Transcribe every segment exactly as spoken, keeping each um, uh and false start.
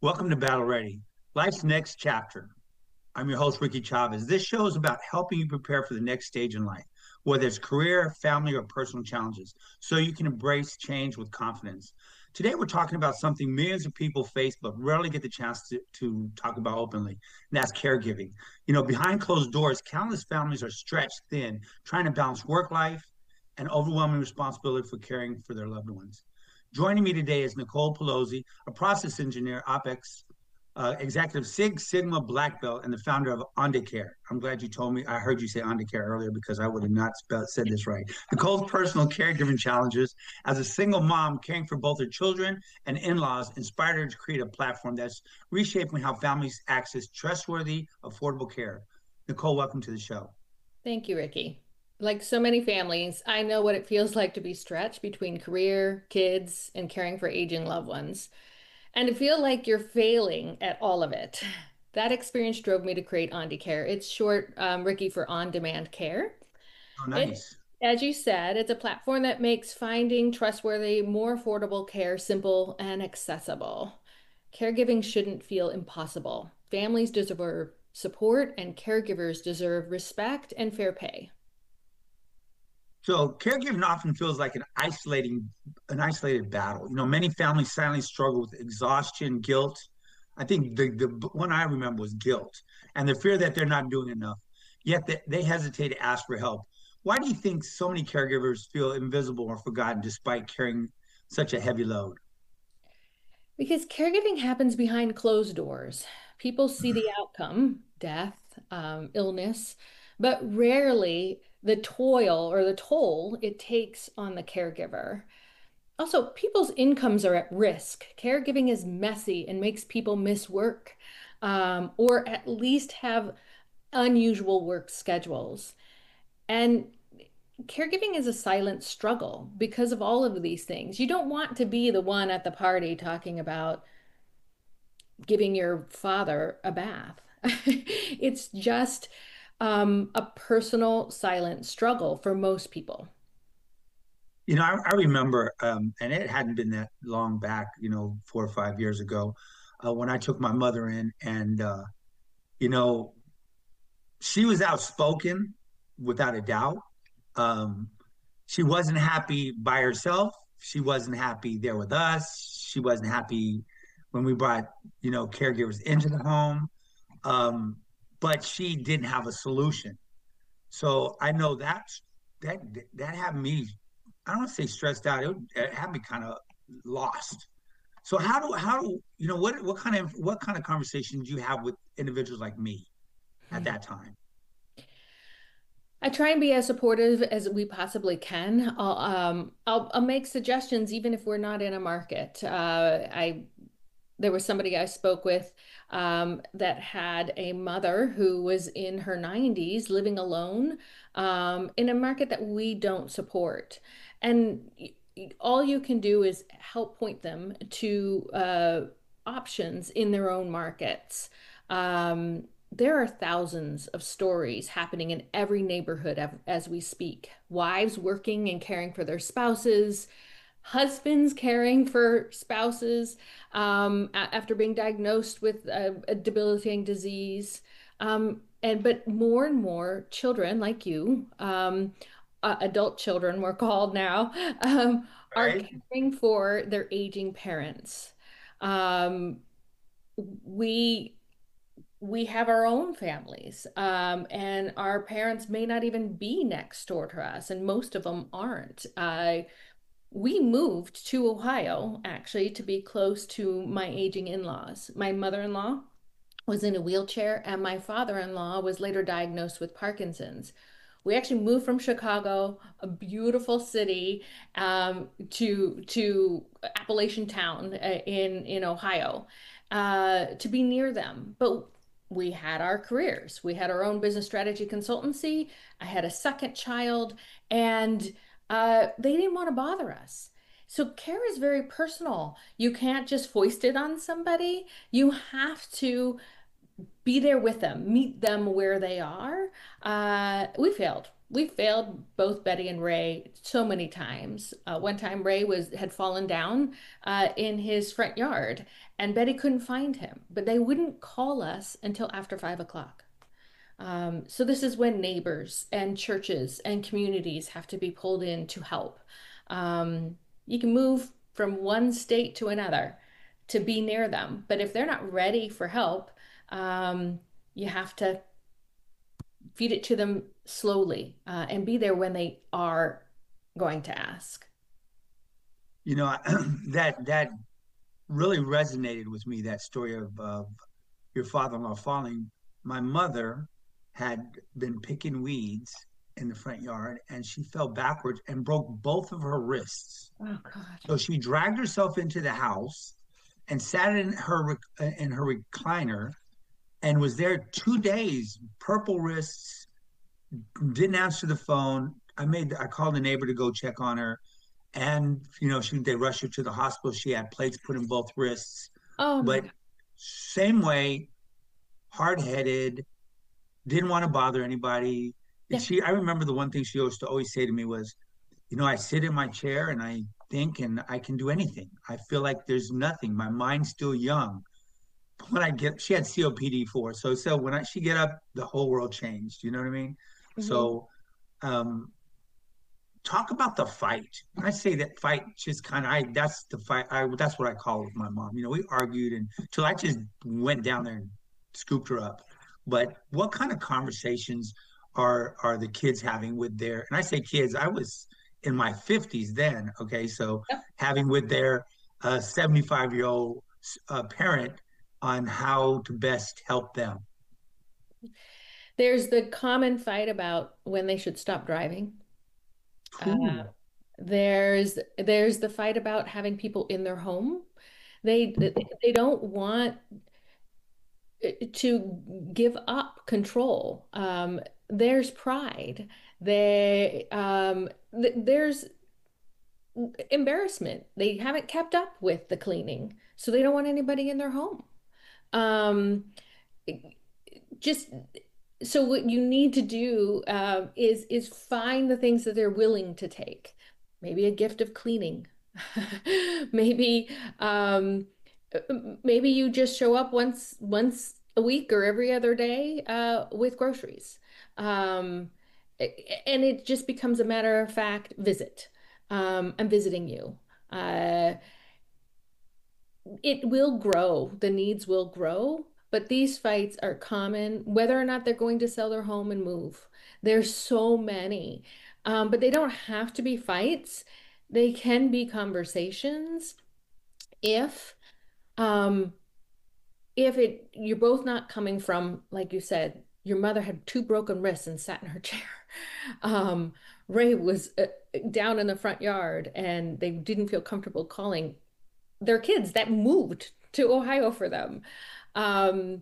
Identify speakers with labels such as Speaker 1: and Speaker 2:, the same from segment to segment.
Speaker 1: Welcome to Battle Ready, Life's Next Chapter. I'm your host, Ricky Chavez. This show is about helping you prepare for the next stage in life, whether it's career, family, or personal challenges, so you can embrace change with confidence. Today, we're talking about something millions of people face but rarely get the chance to, to talk about openly, and that's caregiving. You know, behind closed doors, countless families are stretched thin, trying to balance work life and overwhelming responsibility for caring for their loved ones. Joining me today is Nicole Pelosi, a process engineer, OpEx uh, executive Six Sigma Black Belt, and the founder of OnDayCare. I'm glad you told me. I heard you say OnDayCare earlier because I would have not spelled, said this right. Nicole's personal caregiving challenges as a single mom caring for both her children and in-laws inspired her to create a platform that's reshaping how families access trustworthy, affordable care. Nicole, welcome to the show.
Speaker 2: Thank you, Ricky. Like so many families, I know what it feels like to be stretched between career, kids, and caring for aging loved ones, and to feel like you're failing at all of it. That experience drove me to create Ondi Care. It's short, um, Ricky, for on-demand care.
Speaker 1: Oh,
Speaker 2: It,
Speaker 1: nice.
Speaker 2: as you said, it's a platform that makes finding trustworthy, more affordable care simple and accessible. Caregiving shouldn't feel impossible. Families deserve support, and caregivers deserve respect and fair pay.
Speaker 1: So caregiving often feels like an isolating, an isolated battle. You know, many families silently struggle with exhaustion, guilt. I think the the one I remember was guilt and the fear that they're not doing enough. Yet they, they hesitate to ask for help. Why do you think so many caregivers feel invisible or forgotten despite carrying such a heavy load?
Speaker 2: Because caregiving happens behind closed doors. People see the outcome, death, um, illness, but rarely the toil or the toll it takes on the caregiver. Also, people's incomes are at risk. Caregiving is messy and makes people miss work, um, or at least have unusual work schedules. And caregiving is a silent struggle because of all of these things. You don't want to be the one at the party talking about giving your father a bath. It's just um, a personal silent struggle for most people.
Speaker 1: You know, I, I remember, um, and it hadn't been that long back, you know, four or five years ago, uh, when I took my mother in, and uh, you know, she was outspoken without a doubt. Um, she wasn't happy by herself. She wasn't happy there with us. She wasn't happy when we brought, you know, caregivers into the home. Um, but she didn't have a solution. So I know that that that had me, I don't want to say stressed out. It, it had me kind of lost. So how do how do you know what what kind of what kind of conversations do you have with individuals like me at that time?
Speaker 2: I try and be as supportive as we possibly can. I'll, um, I'll, I'll make suggestions even if we're not in a market. Uh, I There was somebody I spoke with um, that had a mother who was in her nineties living alone um, in a market that we don't support. And y- y- all you can do is help point them to uh, options in their own markets. Um, there are thousands of stories happening in every neighborhood av- as we speak. Wives working and caring for their spouses, husbands caring for spouses um, a- after being diagnosed with a, a debilitating disease. Um, and but more and more children like you, um, uh, adult children we're called now, um, are
Speaker 1: Right?
Speaker 2: caring for their aging parents. Um, we we have our own families, um, and our parents may not even be next door to us, and most of them aren't. Uh, we moved to Ohio actually to be close to my aging in-laws. My mother-in-law was in a wheelchair, and my father-in-law was later diagnosed with Parkinson's. We actually moved from Chicago, a beautiful city, um, to to Appalachian Town uh, in in Ohio, uh, to be near them. But we had our careers. We had our own business strategy consultancy. I had a second child, and uh, they didn't want to bother us. So care is very personal. You can't just foist it on somebody. You have to be there with them, meet them where they are. Uh, we failed. We failed both Betty and Ray so many times. Uh, one time Ray was had fallen down uh, in his front yard, And Betty couldn't find him, but they wouldn't call us until after five o'clock. Um, so this is when neighbors and churches and communities have to be pulled in to help. Um, you can move from one state to another to be near them, but if they're not ready for help, um, you have to feed it to them slowly, uh, and be there when they are going to ask.
Speaker 1: You know, that that really resonated with me, that story of, of your father-in-law falling. My mother had been picking weeds in the front yard and she fell backwards and broke both of her wrists.
Speaker 2: Oh God.
Speaker 1: So she dragged herself into the house and sat in her in her recliner and was there two days, purple wrists, didn't answer the phone. I made I called a neighbor to go check on her, and you know she they rushed her to the hospital. She had plates put in both wrists,
Speaker 2: Oh my
Speaker 1: but
Speaker 2: God.
Speaker 1: same way, hard headed, didn't want to bother anybody. And
Speaker 2: Yeah.
Speaker 1: she, I remember the one thing she used to always say to me was, you know, I sit in my chair and I think and I can do anything. I feel like there's nothing. My mind's still young. When I get, she had C O P D four, so so when I she get up, the whole world changed. You know what I mean?
Speaker 2: Mhm.
Speaker 1: So, um, talk about the fight. When I say that fight, just kind of, I that's the fight. I that's what I call it with my mom. You know, we argued and until I just went down there and scooped her up. But what kind of conversations are are the kids having with their? And I say kids, I was in my fifties then. Okay, so
Speaker 2: Yep.
Speaker 1: having with their uh, seventy-five year old uh, parent on how to best help them.
Speaker 2: There's the common fight about when they should stop driving. Uh,
Speaker 1: Cool.
Speaker 2: there's there's the fight about having people in their home. They they don't want uh, to give up control. Um, there's pride. They um, th there's embarrassment. They haven't kept up with the cleaning, so they don't want anybody in their home. Um, just so what you need to do um, is is find the things that they're willing to take. Maybe a gift of cleaning. Maybe um, maybe you just show up once once a week or every other day uh, with groceries. Um, and it just becomes a matter of fact visit. Um, I'm visiting you. Uh, it will grow, the needs will grow, but these fights are common, whether or not they're going to sell their home and move. There's so many. Um, but they don't have to be fights. They can be conversations if um if it you're both not coming from, like you said, your mother had two broken wrists and sat in her chair. Um, Ray was uh, down in the front yard and they didn't feel comfortable calling their kids that moved to Ohio for them. Um,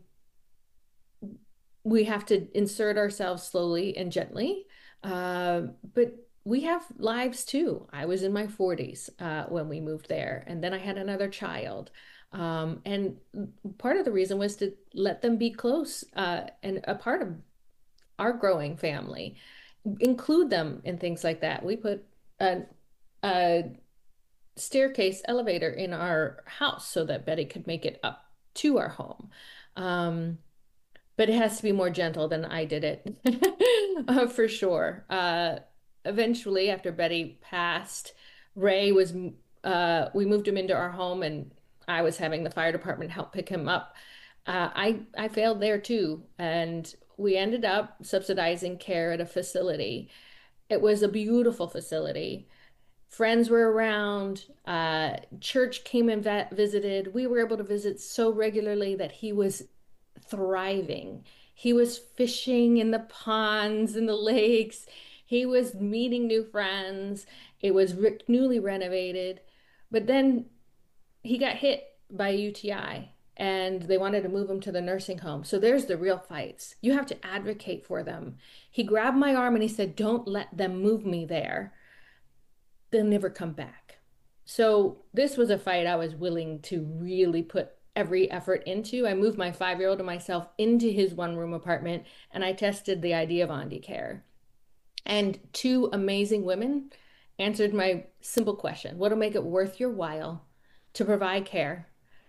Speaker 2: we have to insert ourselves slowly and gently. Uh, but we have lives too. I was in my forties uh, when we moved there, and then I had another child. Um, and part of the reason was to let them be close uh, and a part of our growing family, include them in things like that. We put a, a staircase elevator in our house so that Betty could make it up to our home. Um, but it has to be more gentle than I did it, uh, for sure. Uh, eventually, after Betty passed, Ray was, uh, we moved him into our home and I was having the fire department help pick him up. Uh, I, I failed there too. And we ended up subsidizing care at a facility. It was a beautiful facility. Friends were around, uh, church came and va visited. We were able to visit so regularly that he was thriving. He was fishing in the ponds and the lakes. He was meeting new friends. It was re newly renovated. But then he got hit by a U T I and they wanted to move him to the nursing home. So there's the real fights. You have to advocate for them. He grabbed my arm and he said, "Don't let them move me there. They'll never come back." So this was a fight I was willing to really put every effort into. I moved my five-year-old and myself into his one-room apartment, and I tested the idea of Ondi Care. And two amazing women answered my simple question: what'll make it worth your while to provide care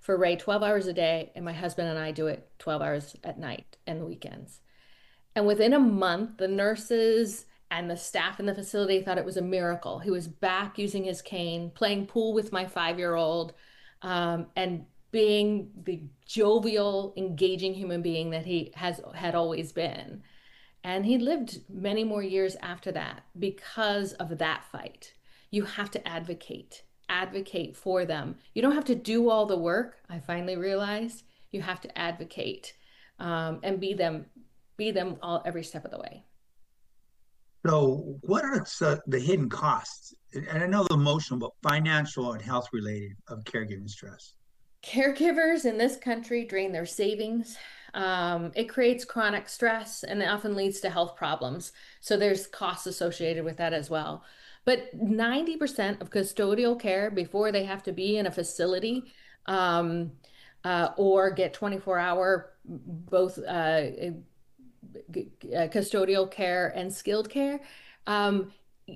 Speaker 2: for Ray twelve hours a day, and my husband and I do it twelve hours at night and weekends. And within a month, the nurses and the staff in the facility thought it was a miracle. He was back using his cane, playing pool with my five-year-old, um, and being the jovial, engaging human being that he has had always been. And he lived many more years after that because of that fight. You have to advocate, advocate for them. You don't have to do all the work, I finally realized. You have to advocate, um, and be them, be them all every step of the way.
Speaker 1: So, what are uh, the hidden costs? And I know the emotional, but financial and health related of caregiving stress.
Speaker 2: Caregivers in this country drain their savings. Um, it creates chronic stress and it often leads to health problems. So there's costs associated with that as well. But ninety percent of custodial care before they have to be in a facility, um, uh, or get twenty-four hour both uh, uh, custodial care and skilled care, um,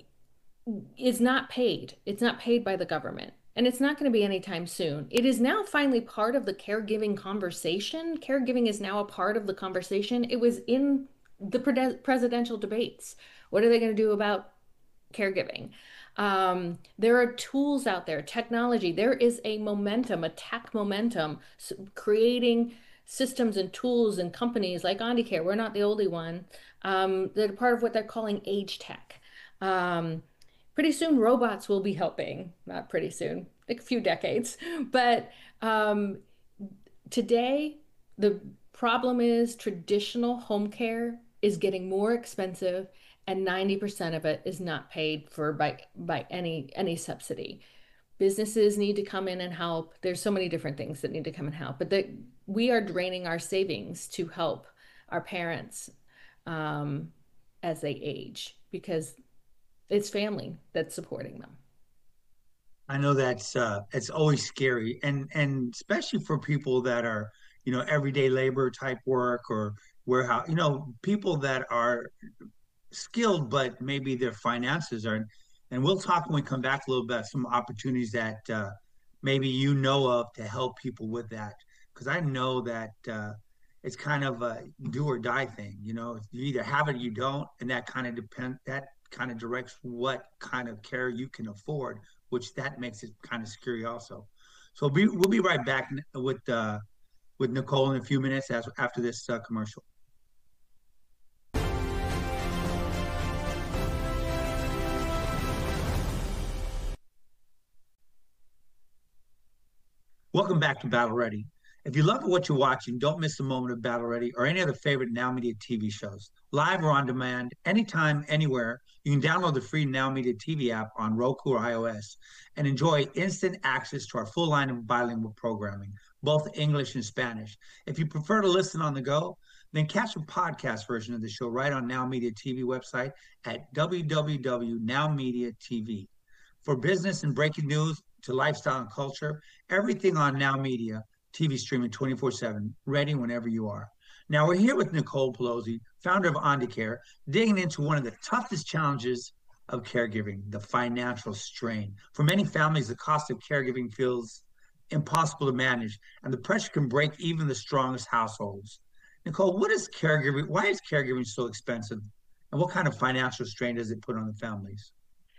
Speaker 2: is not paid. It's not paid by the government. And it's not going to be anytime soon. It is now finally part of the caregiving conversation. Caregiving is now a part of the conversation. It was in the pre presidential debates. What are they going to do about caregiving? Um, there are tools out there, technology. There is a momentum, a tech momentum, creating systems and tools and companies like Ondicare. We're not the only one. Um, they're part of what they're calling age tech. Um, Pretty soon, robots will be helping. Not pretty soon, like a few decades. But um, today, the problem is traditional home care is getting more expensive, and ninety percent of it is not paid for by by any any subsidy. Businesses need to come in and help. There's so many different things that need to come and help, but that we are draining our savings to help our parents, um, as they age because it's family that's supporting them.
Speaker 1: I know that's uh, it's always scary, and and especially for people that are, you know, everyday labor type work or warehouse, you know, people that are skilled, but maybe their finances are. And we'll talk when we come back a little bit some opportunities that uh, maybe you know of to help people with that, because I know that uh, it's kind of a do or die thing. You know, you either have it or you don't, and that kind of depend that kind of directs what kind of care you can afford, which that makes it kind of scary also. So we, we'll be right back with uh, with Nicole in a few minutes as, after this uh, commercial. Welcome back to Battle Ready. If you love what you're watching, don't miss a moment of Battle Ready or any other favorite Now Media T V shows, live or on demand, anytime, anywhere. You can download the free Now Media T V app on Roku or iOS and enjoy instant access to our full line of bilingual programming, both English and Spanish. If you prefer to listen on the go, then catch a podcast version of the show right on Now Media T V website at w w w dot now media t v. For business and breaking news to lifestyle and culture, everything on Now Media, T V streaming twenty-four seven, ready whenever you are. Now, we're here with Nicole Pelosi, founder of Ondicare, digging into one of the toughest challenges of caregiving, the financial strain. For many families, the cost of caregiving feels impossible to manage, and the pressure can break even the strongest households. Nicole, what is caregiving? Why is caregiving so expensive? And what kind of financial strain does it put on the families?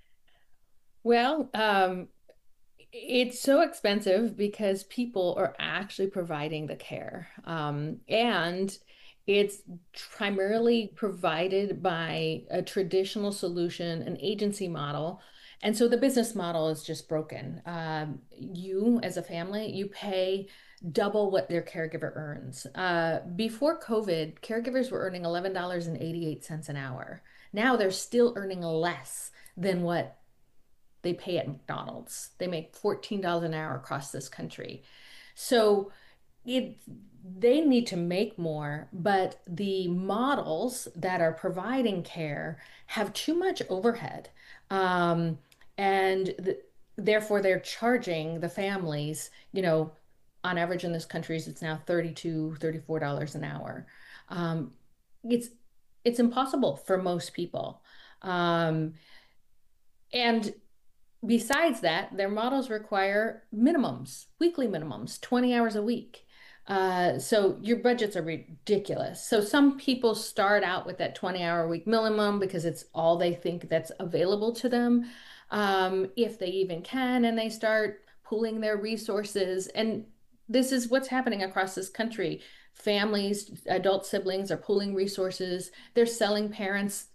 Speaker 2: Well, um, it's so expensive because people are actually providing the care. Um, and it's primarily provided by a traditional solution, an agency model. And so the business model is just broken. Um, you, as a family, you pay double what their caregiver earns. Uh, before COVID, caregivers were earning eleven dollars and eighty-eight cents an hour. Now they're still earning less than what they pay at McDonald's. They make fourteen dollars an hour across this country. So it they need to make more, but the models that are providing care have too much overhead. Um, and the, therefore they're charging the families, you know, on average in this country, it's now thirty-two, thirty-four dollars an hour. Um, it's it's impossible for most people. Um, and besides that, their models require minimums, weekly minimums, twenty hours a week. Uh, so your budgets are ridiculous. So some people start out with that twenty hour a week minimum because it's all they think that's available to them, um, if they even can, and they start pooling their resources. And this is what's happening across this country. Families, adult siblings are pooling resources. They're selling parents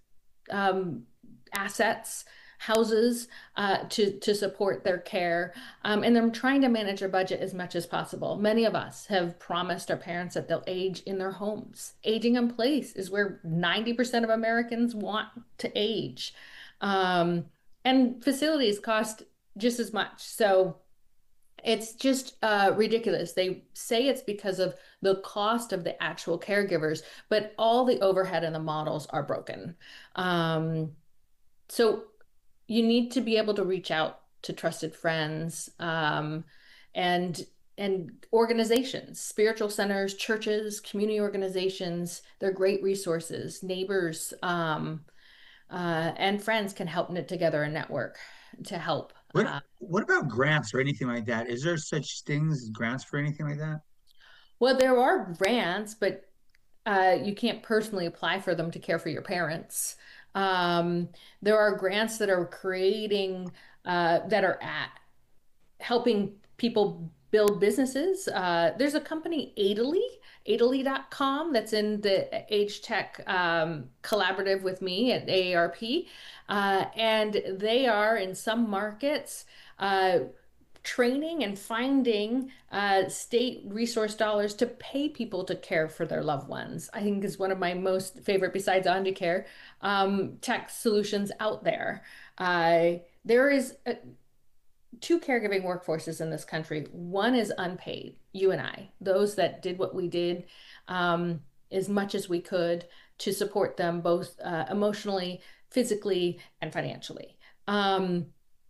Speaker 2: um, assets, houses, uh, to to support their care, um, and they're trying to manage their budget as much as possible. Many of us have promised our parents that they'll age in their homes. Aging in place is where ninety percent of Americans want to age, um, and facilities cost just as much. So it's just uh, ridiculous. They say it's because of the cost of the actual caregivers, but all the overhead and the models are broken. Um, so you need to be able to reach out to trusted friends, um, and and organizations, spiritual centers, churches, community organizations. They're great resources. Neighbors, um, uh, and friends can help knit together a network to help.
Speaker 1: What
Speaker 2: Uh,
Speaker 1: what about grants or anything like that? Is there such things as grants for anything like that?
Speaker 2: well, there are grants, but uh, you can't personally apply for them to care for your parents. Um, there are grants that are creating, uh, that are at helping people build businesses. Uh, there's a company, Adely, Adely dot com, that's in the Age Tech um, collaborative with me at A A R P. Uh, and they are in some markets uh, training and finding uh, state resource dollars to pay people to care for their loved ones. I think is one of my most favorite, besides Omnicare, um, tech solutions out there. Uh, there is a, two caregiving workforces in this country. One is unpaid, you and I, those that did what we did, um, as much as we could to support them both uh, emotionally, physically, and financially. Um,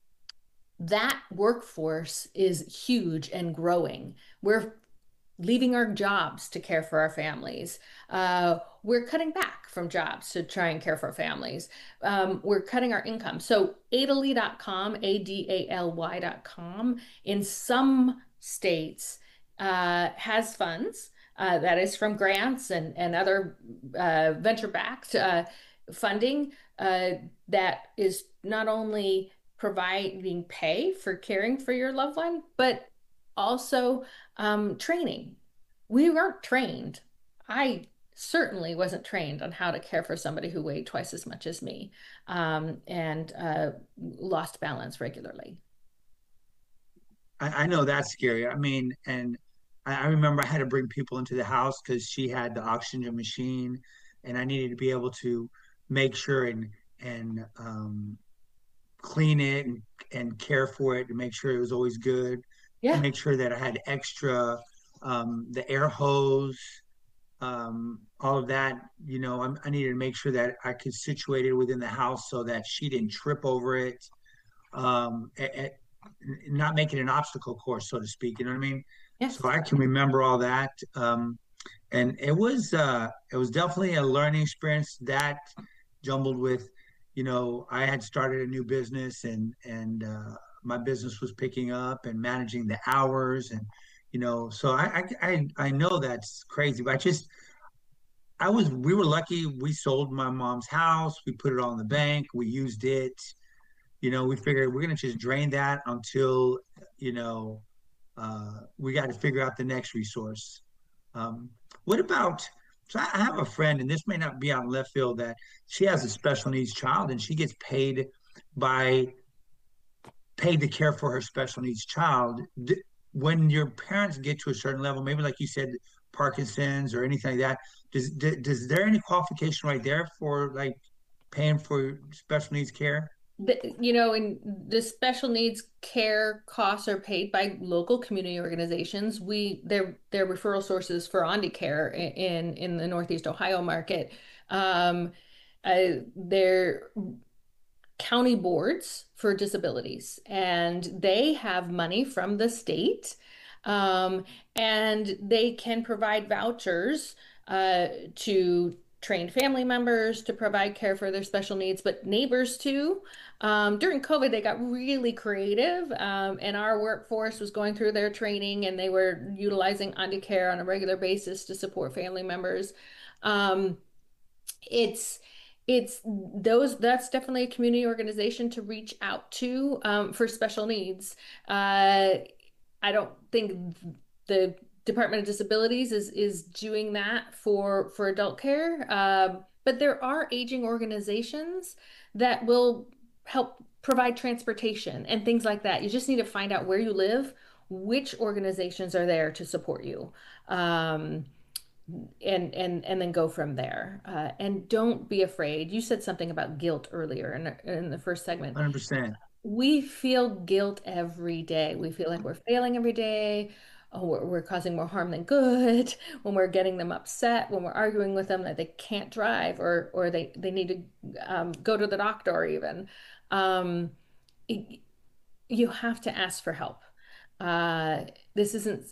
Speaker 2: that workforce is huge and growing. We're leaving our jobs to care for our families. Uh, we're cutting back from jobs to try and care for our families. Um, we're cutting our income. So Adely dot com, A D A L Y dot com, in some states uh, has funds. Uh, that is from grants and, and other uh, venture-backed uh, funding uh, that is not only providing pay for caring for your loved one, but also um, training. We weren't trained. I certainly wasn't trained on how to care for somebody who weighed twice as much as me, um, and uh, lost balance regularly.
Speaker 1: I, I know that's scary. I mean, and I, I remember I had to bring people into the house because she had the oxygen machine, and I needed to be able to make sure and and um, clean it and, and care for it to make sure it was always good, to
Speaker 2: Yeah.
Speaker 1: make sure that I had extra, um, the air hose, um, all of that. You know, I, I needed to make sure that I could situate it within the house so that she didn't trip over it, um, a- a- not make it an obstacle course, so to speak. You know what I mean? So
Speaker 2: Yes.
Speaker 1: I can remember all that. Um, and it was uh it was definitely a learning experience, that jumbled with, you know, I had started a new business, and and uh my business was picking up and managing the hours, and you know, so I I I, I know that's crazy, but I just I was we were lucky. We sold my mom's house, we put it all in the bank, we used it. You know, we figured we're gonna just drain that until, you know, uh we got to figure out the next resource. um, what about, so I have a friend, and this may not be out in left field, that she has a special needs child and she gets paid by paid to care for her special needs child. When your parents get to a certain level, maybe like you said, Parkinson's or anything like that, does does there any qualification right there for like paying for special needs care?
Speaker 2: The, you know, and the special needs care costs are paid by local community organizations. We they're they're referral sources for Omnicare in in the Northeast Ohio market. Um, uh, they're county boards for disabilities, and they have money from the state, um, and they can provide vouchers uh, to trained family members to provide care for their special needs, but neighbors too. Um, during COVID, they got really creative, um, and our workforce was going through their training and they were utilizing Auntie Care on a regular basis to support family members. Um, it's it's those that's definitely a community organization to reach out to um, for special needs. Uh, I don't think the Department of Disabilities is is doing that for for adult care. Um, but there are aging organizations that will help provide transportation and things like that. You just need to find out where you live, which organizations are there to support you. Um, and and and then go from there. Uh, and don't be afraid. You said something about guilt earlier in in the first segment.
Speaker 1: one hundred percent.
Speaker 2: We feel guilt every day. We feel like we're failing every day. Oh, we're, we're causing more harm than good. When we're getting them upset, when we're arguing with them that they can't drive or or they they need to um, go to the doctor even. Um, y- you have to ask for help. Uh, this isn't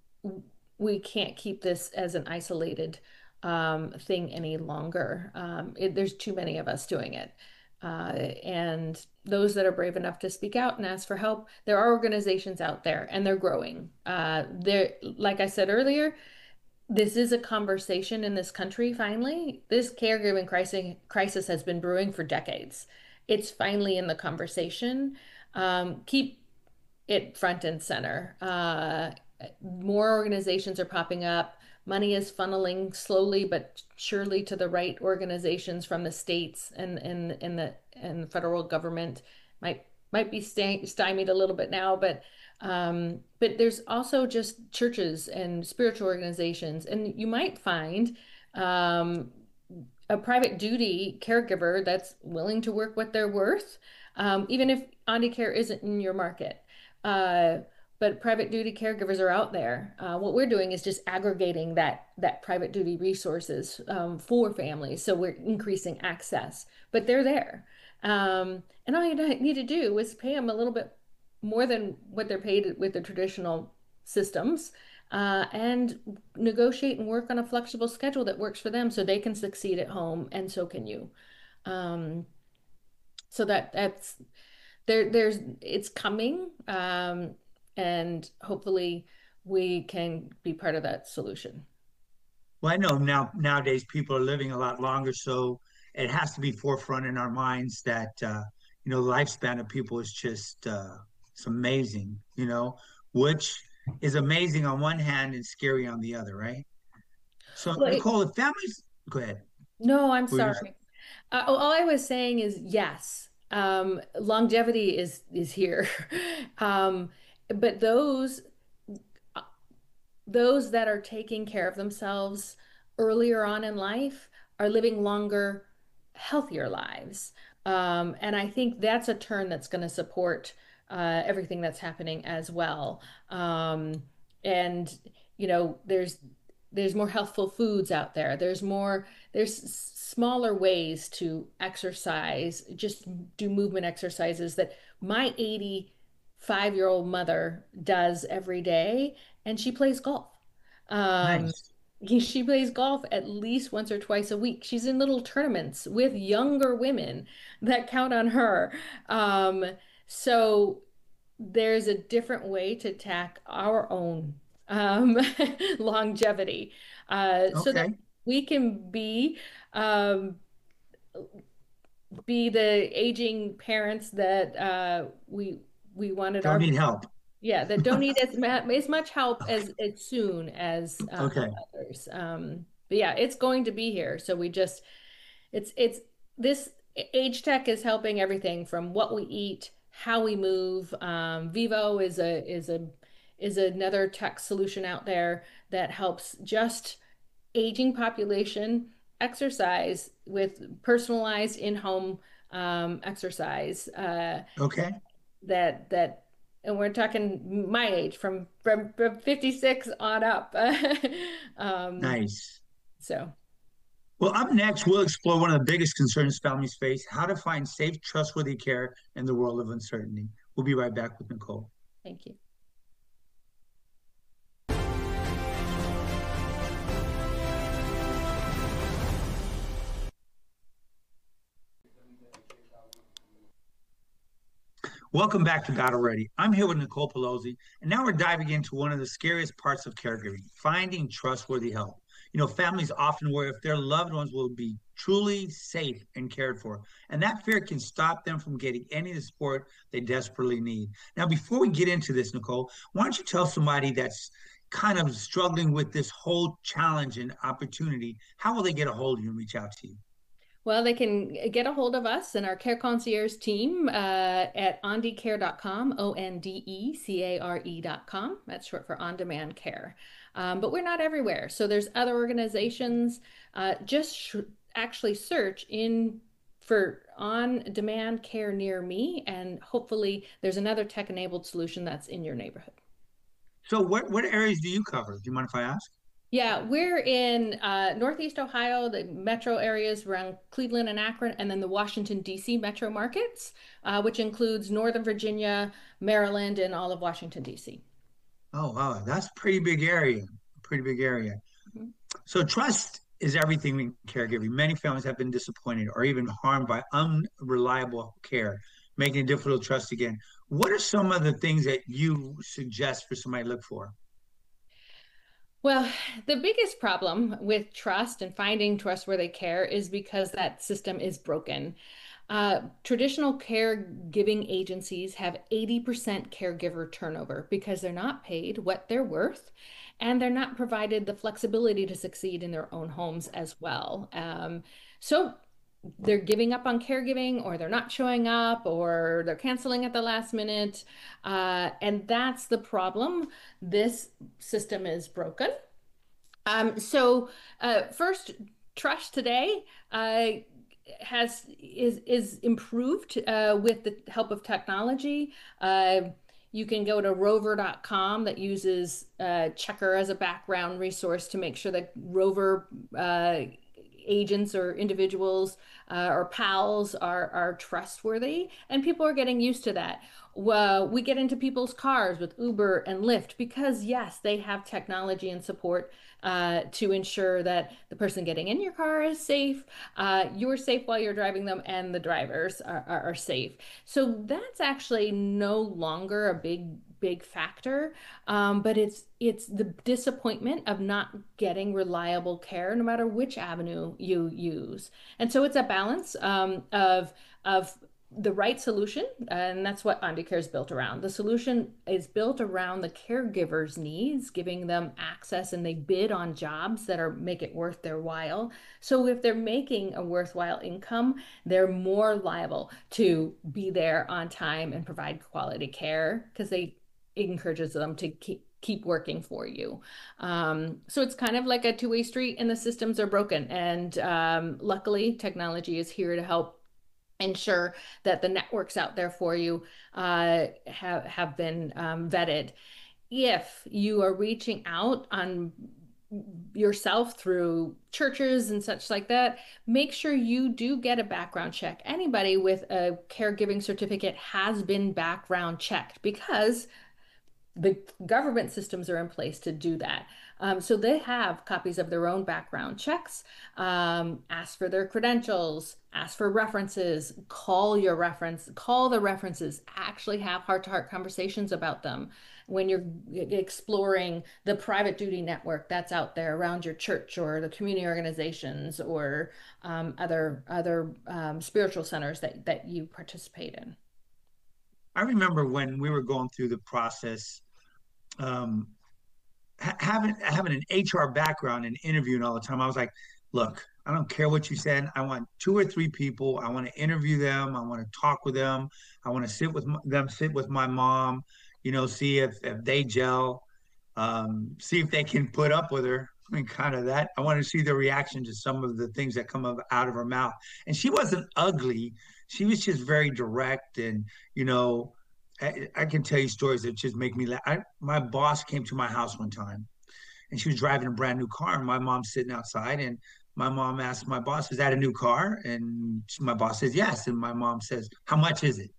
Speaker 2: we can't keep this as an isolated um, thing any longer. Um, it, there's too many of us doing it. Uh, and those that are brave enough to speak out and ask for help, there are organizations out there and they're growing. Uh, they're, like I said earlier, this is a conversation in this country finally. This caregiving crisis, crisis has been brewing for decades. It's finally in the conversation. Um, keep it front and center. Uh, more organizations are popping up. Money is funneling slowly but surely to the right organizations from the states and and and the and the federal government. Might might be stymied a little bit now, but um, but there's also just churches and spiritual organizations, and you might find um, a private duty caregiver that's willing to work what they're worth, um, even if Auntie Care isn't in your market. Uh, but private duty caregivers are out there. Uh, what we're doing is just aggregating that that private duty resources um, for families, so we're increasing access. But they're there, um, and all you need to do is pay them a little bit more than what they're paid with the traditional systems, uh, and negotiate and work on a flexible schedule that works for them, so they can succeed at home, and so can you. Um, so that that's there there's it's coming, um, and hopefully we can be part of that solution.
Speaker 1: Well, I know now nowadays people are living a lot longer, so it has to be forefront in our minds that uh, you know the lifespan of people is just uh, it's amazing, you know, which is amazing on one hand and scary on the other, right? So
Speaker 2: Well, it,
Speaker 1: Nicole, if families, go ahead.
Speaker 2: no, I'm
Speaker 1: What were you gonna say?
Speaker 2: sorry. Uh, all I was saying is yes, um, longevity is is here, um, but those those that are taking care of themselves earlier on in life are living longer, healthier lives. Um, and I think that's a turn that's going to support uh, everything that's happening as well. Um, and you know, there's there's more healthful foods out there. There's more there's smaller ways to exercise, just do movement exercises that my eighty-five year old mother does every day, and she plays golf. Um,
Speaker 1: Nice.
Speaker 2: she plays golf at least once or twice a week. She's in little tournaments with younger women that count on her. Um, so there's a different way to tack our own um, longevity, uh, so that
Speaker 1: Okay.
Speaker 2: we can be um, be the aging parents that uh, we we wanted
Speaker 1: Don't
Speaker 2: our
Speaker 1: need help.
Speaker 2: yeah, that don't need as, ma as much help as as soon as uh,
Speaker 1: Okay.
Speaker 2: others. Um, but yeah, it's going to be here. So we just it's it's this age tech is helping everything from what we eat, how we move. Um, Vivo is a is a is another tech solution out there that helps just aging population exercise with personalized in-home um, exercise. Uh,
Speaker 1: Okay.
Speaker 2: that that and we're talking my age from from, from fifty-six on up. um
Speaker 1: Nice.
Speaker 2: so
Speaker 1: Well, up next, we'll explore one of the biggest concerns families face, how to find safe, trustworthy care in the world of uncertainty. We'll be right back with Nicole.
Speaker 2: thank you.
Speaker 1: Welcome back to God Already. I'm here with Nicole Pelosi, and now we're diving into one of the scariest parts of caregiving, finding trustworthy help. You know, families often worry if their loved ones will be truly safe and cared for, and that fear can stop them from getting any of the support they desperately need. Now, before we get into this, Nicole, why don't you tell somebody that's kind of struggling with this whole challenge and opportunity, how will they get a hold of you and reach out to you?
Speaker 2: Well, they can get a hold of us and our Care Concierge team uh, at ondecare dot com, O N D E C A R E dot com. That's short for On Demand Care. Um, but we're not everywhere. So there's other organizations. Uh, just sh actually search in for On Demand Care near me, and hopefully there's another tech-enabled solution that's in your neighborhood.
Speaker 1: So, what, what areas do you cover? Do you mind if I ask?
Speaker 2: Yeah, we're in uh, Northeast Ohio, the metro areas around Cleveland and Akron, and then the Washington, D C metro markets, uh, which includes Northern Virginia, Maryland, and all of Washington, D C.
Speaker 1: Oh, wow, that's a pretty big area. Pretty big area.
Speaker 2: Mhm.
Speaker 1: So trust is everything in caregiving. Many families have been disappointed or even harmed by unreliable care, making it difficult to trust again. What are some of the things that you suggest for somebody to look for?
Speaker 2: Well, the biggest problem with trust and finding trustworthy care is because that system is broken. Uh, traditional caregiving agencies have eighty percent caregiver turnover because they're not paid what they're worth and they're not provided the flexibility to succeed in their own homes as well. Um, so they're giving up on caregiving, or they're not showing up, or they're canceling at the last minute. Uh, and that's the problem. This system is broken. Um, so uh, first, trust today uh, has is is improved uh, with the help of technology. Uh, you can go to rover dot com that uses uh, Checkr as a background resource to make sure that Rover uh, agents or individuals uh, or pals are are trustworthy, and people are getting used to that. Well, we get into people's cars with Uber and Lyft because yes, they have technology and support uh, to ensure that the person getting in your car is safe, uh, you're safe while you're driving them, and the drivers are, are, are safe. So that's actually no longer a big big factor, um, but it's it's the disappointment of not getting reliable care, no matter which avenue you use. And so it's a balance um, of of the right solution, and that's what Ondicare is built around. The solution is built around the caregiver's needs, giving them access, and they bid on jobs that are make it worth their while. So if they're making a worthwhile income, they're more liable to be there on time and provide quality care because they it encourages them to keep keep working for you. Um, so it's kind of like a two-way street, and the systems are broken. And um, luckily, technology is here to help ensure that the networks out there for you uh, have have been um, vetted. If you are reaching out on yourself through churches and such like that, make sure you do get a background check. Anybody with a caregiving certificate has been background checked because the government systems are in place to do that. Um, so they have copies of their own background checks, um, ask for their credentials, ask for references, call your reference, call the references, actually have heart-to-heart conversations about them when you're exploring the private duty network that's out there around your church or the community organizations or um, other other um, spiritual centers that, that you participate in.
Speaker 1: I remember when we were going through the process, um, ha- having having an H R background and interviewing all the time. I was like, look, I don't care what you said. I want two or three people. I want to interview them. I want to talk with them. I want to sit with m- them, sit with my mom, you know, see if if they gel, um, see if they can put up with her. I mean, kind of that. I want to see the reaction to some of the things that come up out of her mouth. And she wasn't ugly. She was just very direct and, you know, I, I can tell you stories that just make me laugh. I, my boss came to my house one time and she was driving a brand new car and my mom's sitting outside and my mom asked my boss, is that a new car? And my boss says, yes. And my mom says, how much is it?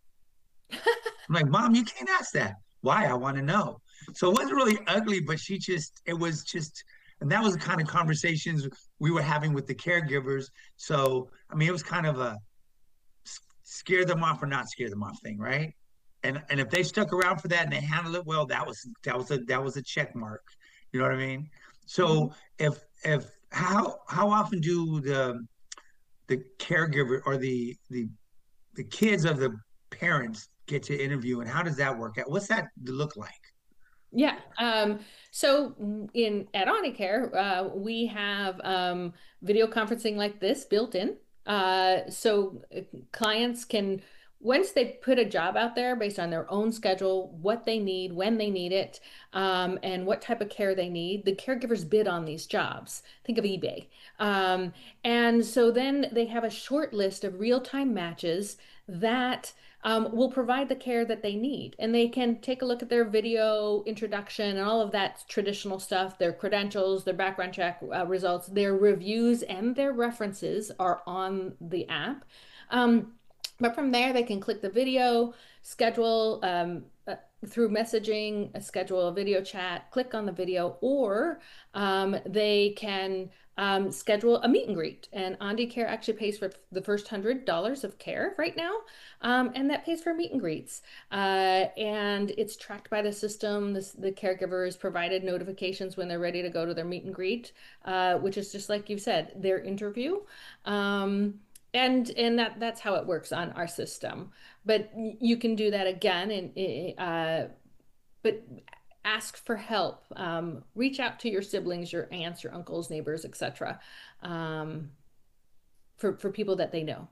Speaker 1: I'm like, Mom, you can't ask that. Why? I want to know. So it wasn't really ugly, but she just, it was just, and that was the kind of conversations we were having with the caregivers. So, I mean, it was kind of a scare them off or not scare them off thing, right? and and if they stuck around for that and they handled it well, that was that was a that was a check mark. You know what I mean?
Speaker 2: Mhm.
Speaker 1: So if if how how often do the the caregiver or the the the kids of the parents get to interview, and how does that work out? What's that look like?
Speaker 2: Yeah. Um, so in at Omnicare, uh, we have um, video conferencing like this built in. Uh, so uh, clients can, once they put a job out there based on their own schedule, what they need, when they need it, um, and what type of care they need, the caregivers bid on these jobs. Think of eBay. Um, and so then they have a short list of real-time matches that um, will provide the care that they need. And they can take a look at their video introduction and all of that traditional stuff, their credentials, their background check uh, results, their reviews, and their references are on the app. Um, but from there, they can click the video, schedule um, uh, through messaging, uh, schedule a video chat, click on the video, or um, they can um, schedule a meet and greet. And Care actually pays for the first hundred dollars of care right now, um, and that pays for meet and greets. Uh, and it's tracked by the system. This, the caregiver is provided notifications when they're ready to go to their meet and greet, uh, which is just like you said, their interview. Um, and and that that's how it works on our system. But you can do that again, and uh, but ask for help. Um, reach out to your siblings, your aunts, your uncles, neighbors, et cetera. Um, for for people that they know.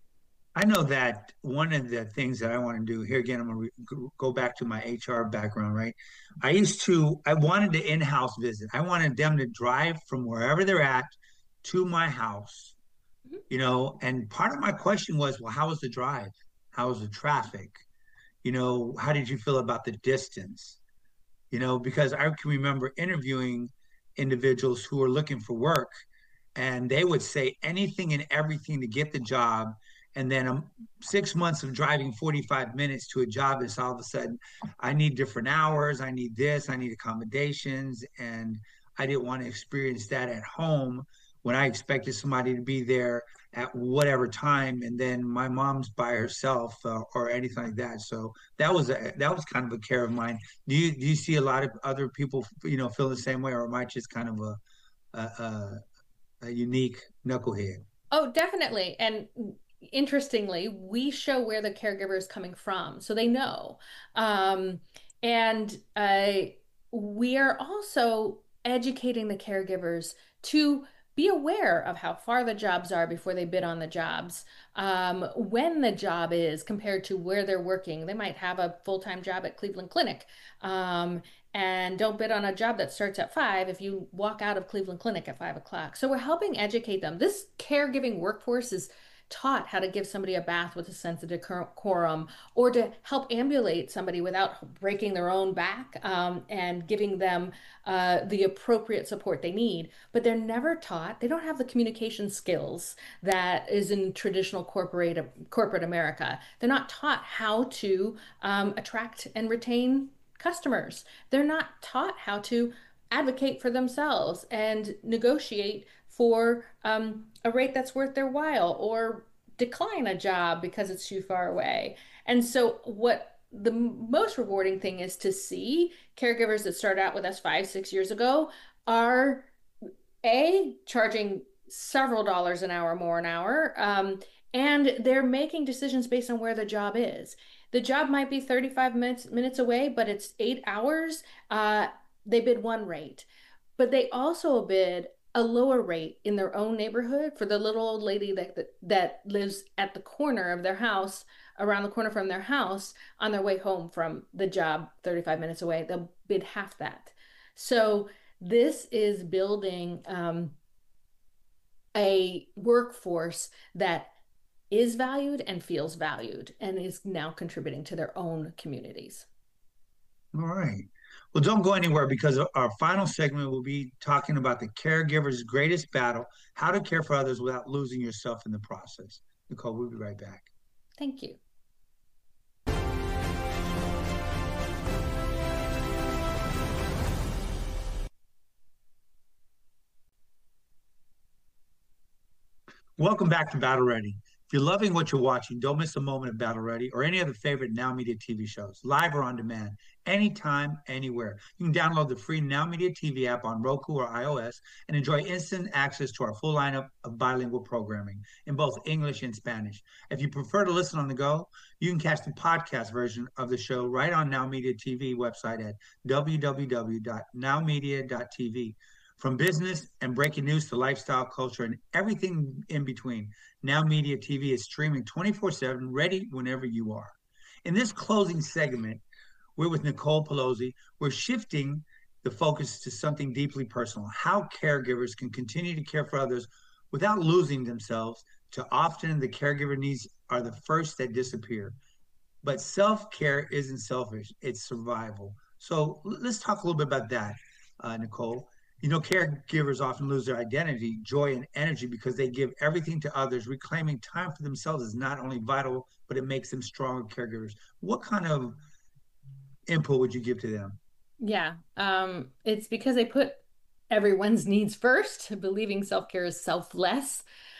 Speaker 1: I know that one of the things that I want to do here again, I'm going to go back to my H R background, right? I used to, I wanted to in-house visit. I wanted them to drive from wherever they're at to my house,
Speaker 2: Mhm.
Speaker 1: you know, and part of my question was, well, how was the drive? How was the traffic? You know, how did you feel about the distance? You know, because I can remember interviewing individuals who were looking for work and they would say anything and everything to get the job. And then um, six months of driving forty-five minutes to a job is all of a sudden, I need different hours. I need this. I need accommodations. And I didn't want to experience that at home when I expected somebody to be there at whatever time. And then my mom's by herself uh, or anything like that. So that was a, that was kind of a care of mine. Do you, do you see a lot of other people, you know, feel the same way, or am I just kind of a, a, a a unique knucklehead?
Speaker 2: Oh, definitely. And interestingly, we show where the caregiver is coming from, so they know. Um, and uh, we are also educating the caregivers to be aware of how far the jobs are before they bid on the jobs. Um, when the job is compared to where they're working. They might have a full-time job at Cleveland Clinic. Um, and don't bid on a job that starts at five if you walk out of Cleveland Clinic at five o'clock. So we're helping educate them. This caregiving workforce is taught how to give somebody a bath with a sense of decorum, or to help ambulate somebody without breaking their own back, um, and giving them uh, the appropriate support they need. But they're never taught, they don't have the communication skills that is in traditional corporate corporate America. They're not taught how to um, attract and retain customers. They're not taught how to advocate for themselves and negotiate for um, a rate that's worth their while, or decline a job because it's too far away. And so, what the most rewarding thing is to see caregivers that start out with us five, six years ago are A, charging several dollars an hour more an hour, um, and they're making decisions based on where the job is. The job might be thirty-five minutes minutes away, but it's eight hours. Uh, they bid one rate, but they also bid a lower rate in their own neighborhood for the little old lady that, that that lives at the corner of their house, around the corner from their house, on their way home from the job thirty-five minutes away. They'll bid half that. So this is building um, a workforce that is valued and feels valued and is now contributing to their own communities.
Speaker 1: All right. Well, don't go anywhere because our final segment will be talking about the caregiver's greatest battle, how to care for others without losing yourself in the process. Nicole, we'll be right back.
Speaker 2: Thank you.
Speaker 1: Welcome back to Battle Ready. If you're loving what you're watching, don't miss a moment of Battle Ready or any other favorite Now Media T V shows, live or on demand, anytime, anywhere. You can download the free Now Media T V app on Roku or iOS and enjoy instant access to our full lineup of bilingual programming in both English and Spanish. If you prefer to listen on the go, you can catch the podcast version of the show right on Now Media T V website at w w w dot now media dot t v. From business and breaking news to lifestyle, culture, and everything in between, Now Media T V is streaming twenty-four seven, ready whenever you are. In this closing segment, we're with Nicole Pelosi. We're shifting the focus to something deeply personal, how caregivers can continue to care for others without losing themselves. Too often, the caregiver needs are the first that disappear. But self-care isn't selfish, it's survival. So let's talk a little bit about that, uh, Nicole. You know, caregivers often lose their identity, joy, and energy because they give everything to others. Reclaiming time for themselves is not only vital, but it makes them stronger caregivers. What kind of input would you give to them?
Speaker 2: Yeah, um, it's because they put everyone's needs first, believing self-care is selfless,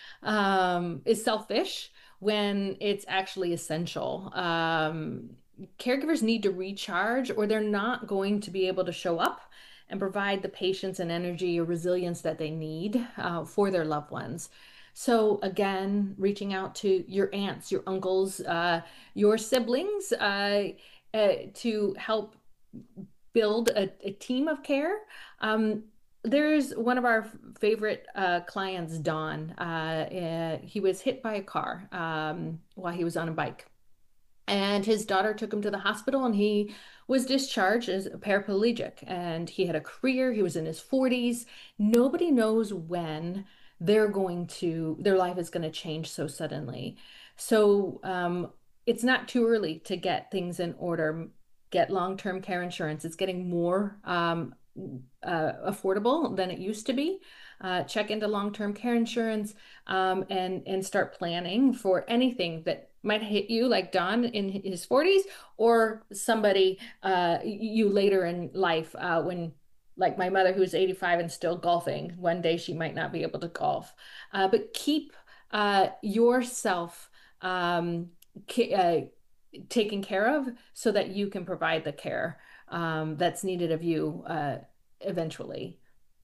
Speaker 2: um, is selfish when it's actually essential. Um, caregivers need to recharge, or they're not going to be able to show up and provide the patience and energy or resilience that they need uh, for their loved ones. So again, reaching out to your aunts, your uncles, uh, your siblings uh, uh, to help build a, a team of care. Um, there's one of our favorite uh, clients, Don. Uh, uh, he was hit by a car um, while he was on a bike. And his daughter took him to the hospital, and he was discharged as a paraplegic. And he had a career, he was in his forties. Nobody knows when they're going to, their life is going to change so suddenly. So um, it's not too early to get things in order, get long-term care insurance. It's getting more um, uh, affordable than it used to be. Uh, check into long-term care insurance um, and and start planning for anything that might hit you, like Don in his forties, or somebody uh, you later in life uh, when, like my mother, who's eighty-five and still golfing. One day she might not be able to golf, uh, but keep uh, yourself um, uh, taken care of so that you can provide the care um, that's needed of you uh, eventually.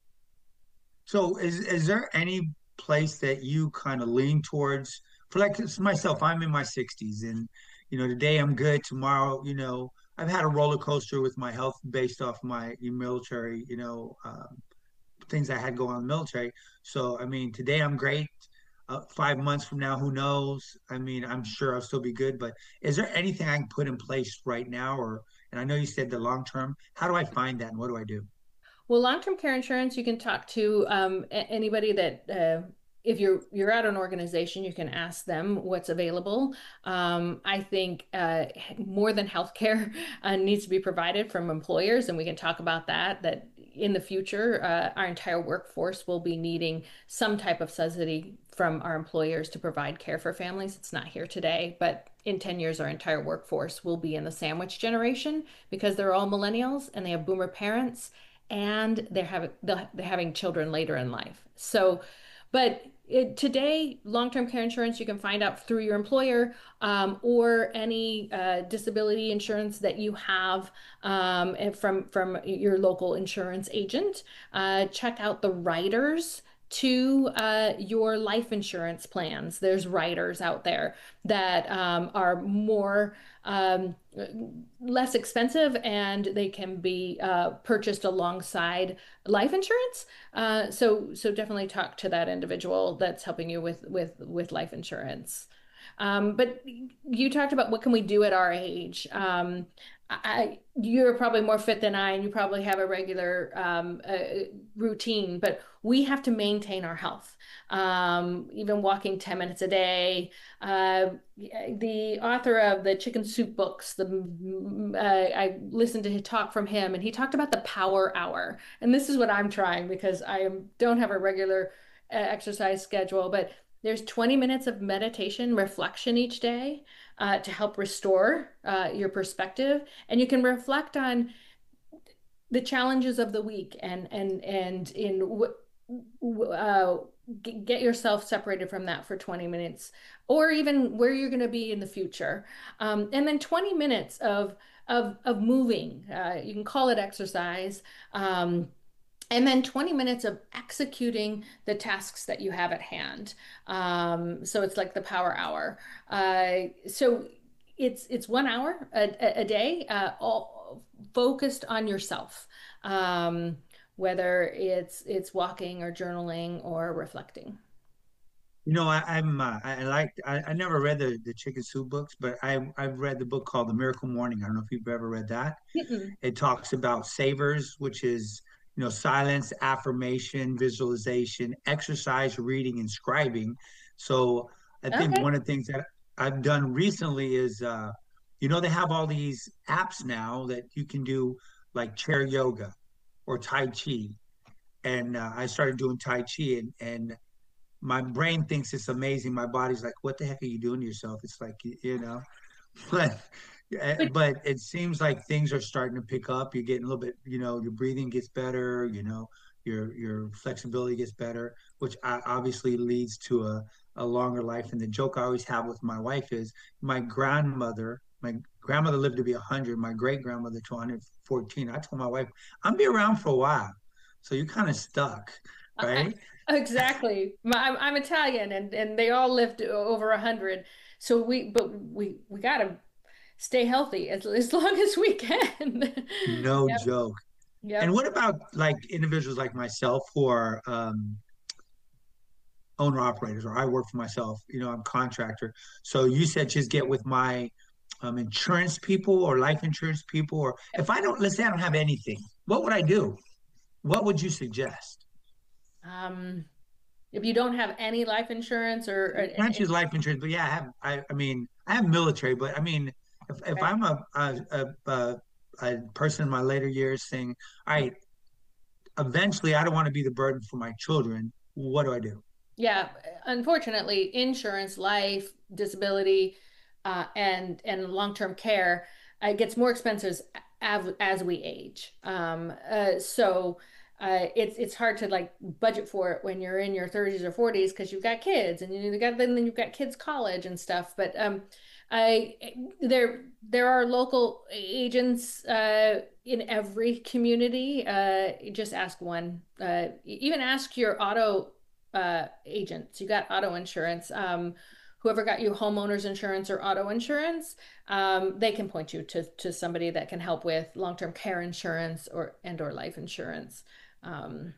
Speaker 1: So is is there any place that you kind of lean towards? For like it's myself, I'm in my sixties and you know, today I'm good, tomorrow, you know, I've had a roller coaster with my health based off my military, you know, um, things I had going on in the military. So, I mean, today I'm great. Uh, five months from now, who knows? I mean, I'm sure I'll still be good, but is there anything I can put in place right now? Or, and I know you said the long term, how do I find that and what do I do?
Speaker 2: Well, long-term care insurance, you can talk to um, anybody that uh, if you're you're at an organization, you can ask them what's available. Um, I think uh, more than healthcare uh, needs to be provided from employers, and we can talk about that. That in the future, uh, our entire workforce will be needing some type of subsidy from our employers to provide care for families. It's not here today, but in ten years, our entire workforce will be in the sandwich generation because they're all millennials and they have boomer parents and they're having they're having children later in life. So, but it, today, long-term care insurance you can find out through your employer um, or any uh, disability insurance that you have um, from from your local insurance agent. Uh, check out the riders to uh, your life insurance plans. There's riders out there that um, are more um, less expensive and they can be uh, purchased alongside life insurance. Uh, so so definitely talk to that individual that's helping you with with with life insurance. Um, but you talked about what can we do at our age. Um, I, you're probably more fit than I, and you probably have a regular um, uh, routine, but we have to maintain our health. Um, even walking ten minutes a day. Uh, the author of the Chicken Soup books, the uh, I listened to his talk from him, and he talked about the power hour. And this is what I'm trying because I don't have a regular uh, exercise schedule, but there's twenty minutes of meditation reflection each day uh, to help restore uh, your perspective. And you can reflect on the challenges of the week and and and in what uh, g- get yourself separated from that for twenty minutes, or even where you're going to be in the future. Um, and then twenty minutes of of of moving. Uh, you can call it exercise. Um, and then twenty minutes of executing the tasks that you have at hand. Um, so it's like the power hour. Uh, so it's it's one hour a, a a day, uh, all focused on yourself. Um, whether it's it's walking or journaling or reflecting.
Speaker 1: You know, I, I'm uh, I like I, I never read the the Chicken Soup books, but I I've read the book called The Miracle Morning. I don't know if you've ever read that.
Speaker 2: Mm-mm.
Speaker 1: It talks about savers, which is, you know, silence, affirmation, visualization, exercise, reading, and scribing. So I think
Speaker 2: Okay.
Speaker 1: one of the things that I've done recently is, uh, you know, they have all these apps now that you can do like chair yoga or Tai Chi. And uh, I started doing Tai Chi, and, and my brain thinks it's amazing. My body's like, what the heck are you doing to yourself? It's like, you know, but eh,
Speaker 2: But
Speaker 1: but it seems like things are starting to pick up. You're getting a little bit, you know, your breathing gets better, you know, your your flexibility gets better, which obviously leads to a a longer life. And the joke I always have with my wife is my grandmother. My grandmother lived to be one hundred. My great grandmother to one hundred fourteen. I told my wife, I'm be around for a while, so you're kind of stuck,
Speaker 2: I,
Speaker 1: right?
Speaker 2: exactly. My- I'm, I'm Italian, and and they all lived over a hundred. So we, but we we gotta stay healthy as as long as we can.
Speaker 1: No
Speaker 2: Yep.
Speaker 1: joke. And
Speaker 2: Yep.
Speaker 1: what about like individuals like myself who are um, owner operators, or I work for myself? You know, I'm a contractor. So you said just get with my um, insurance people or life insurance people, or if I don't, let's say I don't have anything, what would I do? What would you suggest?
Speaker 2: Um, if you don't have any life insurance or, or
Speaker 1: Not
Speaker 2: and,
Speaker 1: use life insurance, but yeah, I have. I, I mean, I have military, but I mean, if if
Speaker 2: and
Speaker 1: I'm a a, a a a person in my later years saying, all right, eventually I don't want to be the burden for my children, what do I do?
Speaker 2: yeah, unfortunately, insurance, life, disability, uh, and and long-term care, uh, it gets more expensive as, as we age. Um, uh, so uh, it's it's hard to like budget for it when you're in your thirties or forties because you've got kids and you got then you've got kids college and stuff. But um, I there there are local agents uh, in every community. Uh, just ask one. Uh, even ask your auto uh, agents. You got auto insurance. Um, whoever got you homeowners insurance or auto insurance, um, they can point you to to somebody that can help with long-term care insurance or and or life insurance. Um,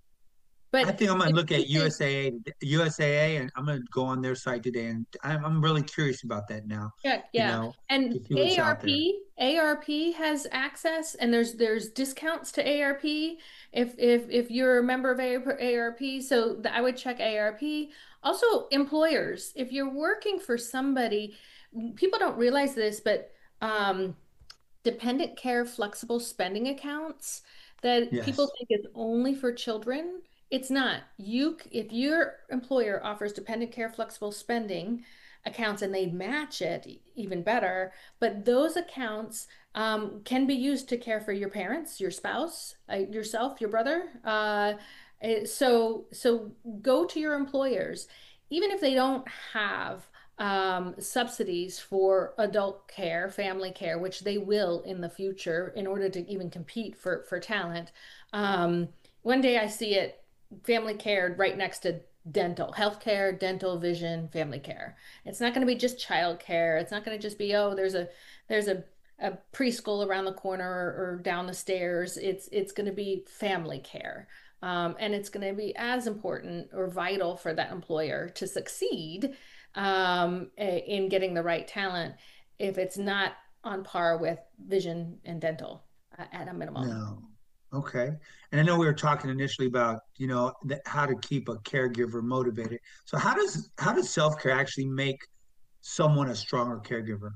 Speaker 1: I
Speaker 2: but
Speaker 1: think I'm gonna
Speaker 2: the
Speaker 1: look at
Speaker 2: key thing,
Speaker 1: U S A A, U S A A, and I'm gonna go on their site today, and I'm I'm really curious about that now,
Speaker 2: yeah,
Speaker 1: you
Speaker 2: yeah.
Speaker 1: know,
Speaker 2: And
Speaker 1: to see what's out there.
Speaker 2: A A R P, A A R P has access, and there's there's discounts to A A R P if if if you're a member of A A R P. So th- I would check A A R P. Also, employers, if you're working for somebody, people don't realize this, but um, dependent care flexible spending accounts that people
Speaker 1: Yes.
Speaker 2: think is only for children. It's not. You, if your employer offers dependent care flexible spending accounts and they match it, e- even better. But those accounts um, can be used to care for your parents, your spouse, uh, yourself, your brother. Uh, eh, so, so go to your employers, even if they don't have um, subsidies for adult care, family care, which they will in the future in order to even compete for for talent. Um, one day I see it family care right next to dental, healthcare, dental, vision, family care. It's not going to be just child care. It's not going to just be, oh, there's a there's a a preschool around the corner or, or down the stairs. It's it's going to be family care. Um, and it's going to be as important or vital for that employer to succeed um, in getting the right talent if it's not on par with vision and dental uh, at a minimum.
Speaker 1: No. Okay. And I know we were talking initially about, you know, that how to keep a caregiver motivated. So how does how does self-care actually make someone a stronger caregiver?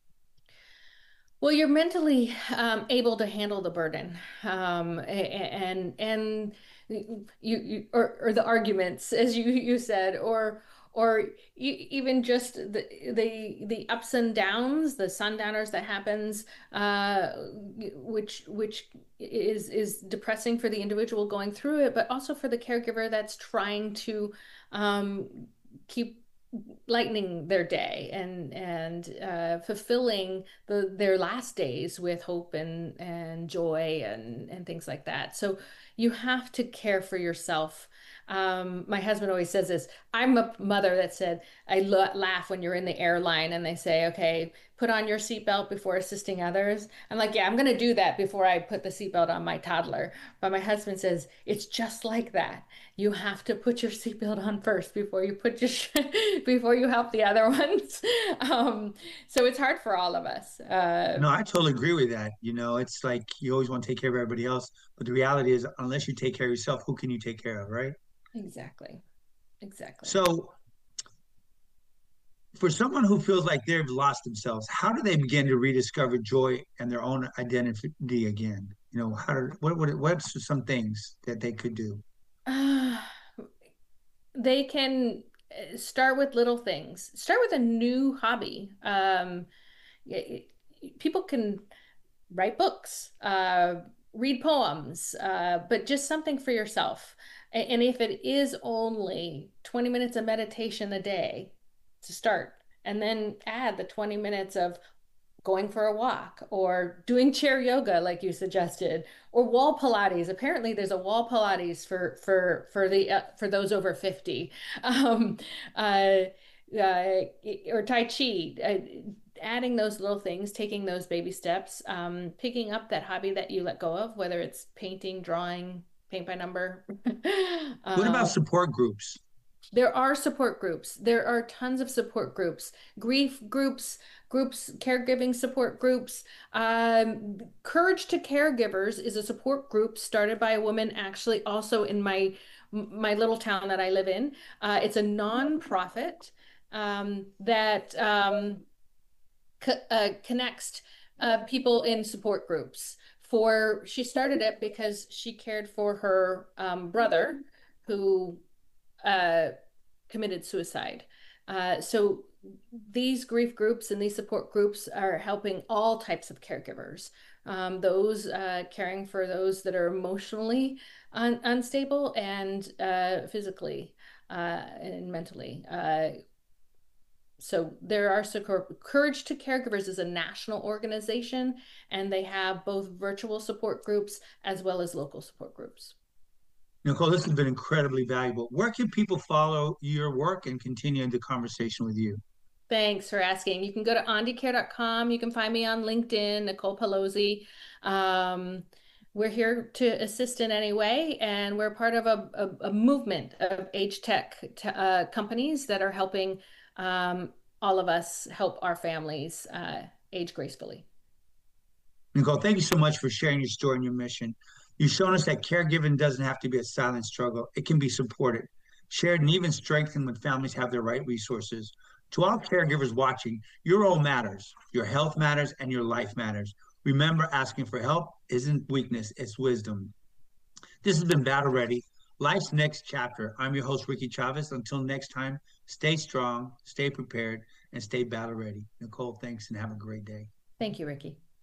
Speaker 2: Well, you're mentally um, able to handle the burden, um, and and you, you or, or the arguments, as you you said, or or e- even just the the the ups and downs, the sundowners that happens, uh, which which is is depressing for the individual going through it, but also for the caregiver that's trying to um, keep lightening their day and and uh, fulfilling the their last days with hope and and joy and and things like that. So you have to care for yourself. Um, my husband always says this. I'm a mother that said, I lo laugh when you're in the airline and they say, okay, put on your seatbelt before assisting others. I'm like, yeah, I'm going to do that before I put the seatbelt on my toddler. But my husband says, it's just like that. You have to put your seatbelt on first before you put your before you help the other ones. Um, so it's hard for all of us. Uh,
Speaker 1: No, I totally agree with that. You know, it's like you always want to take care of everybody else, but the reality is, unless you take care of yourself, who can you take care of, right?
Speaker 2: exactly, exactly.
Speaker 1: So, for someone who feels like they've lost themselves, how do they begin to rediscover joy and their own identity again? You know, how do, what what what's some things that they could do?
Speaker 2: Uh, they can uh, start with little things. Start with a new hobby. Um, y- y- people can write books, uh, read poems, uh, but just something for yourself. A- And if it is only twenty minutes of meditation a day to start, and then add the twenty minutes of going for a walk or doing chair yoga like you suggested, or wall Pilates. Apparently there's a wall Pilates for for for the uh, for those over fifty. Um, uh, uh, or Tai Chi. Uh, adding those little things, taking those baby steps, um, picking up that hobby that you let go of, whether it's painting, drawing, paint by number.
Speaker 1: What about
Speaker 2: um,
Speaker 1: support groups?
Speaker 2: there are support groups. There are tons of support groups, grief groups, groups, caregiving support groups. Um, Courage to Caregivers is a support group started by a woman actually also in my my little town that I live in. Uh, it's a nonprofit um, that um, co uh, connects uh, people in support groups. For she started it because she cared for her um, brother who uh, committed suicide. Uh, so these grief groups and these support groups are helping all types of caregivers. Um, those uh, caring for those that are emotionally un unstable and uh, physically uh, and mentally. Uh, so there are support. Courage to Caregivers is a national organization, and they have both virtual support groups as well as local support groups.
Speaker 1: Nicole, this has been incredibly valuable. Where can people follow your work and continue the conversation with you?
Speaker 2: Thanks for asking. You can go to ondicare dot com. You can find me on LinkedIn, Nicole Pelosi. Um, we're here to assist in any way, and we're part of a, a, a movement of age tech t uh, companies that are helping um, all of us help our families uh, age gracefully.
Speaker 1: Nicole, thank you so much for sharing your story and your mission. You've shown us that caregiving doesn't have to be a silent struggle. It can be supported, shared, and even strengthened when families have the right resources. To all caregivers watching, your role matters, your health matters, and your life matters. Remember, asking for help isn't weakness, it's wisdom. This has been Battle Ready, Life's Next Chapter. I'm your host, Ricky Chavez. Until next time, stay strong, stay prepared, and stay battle ready. Nicole, thanks, and have a great day.
Speaker 2: Thank you, Ricky.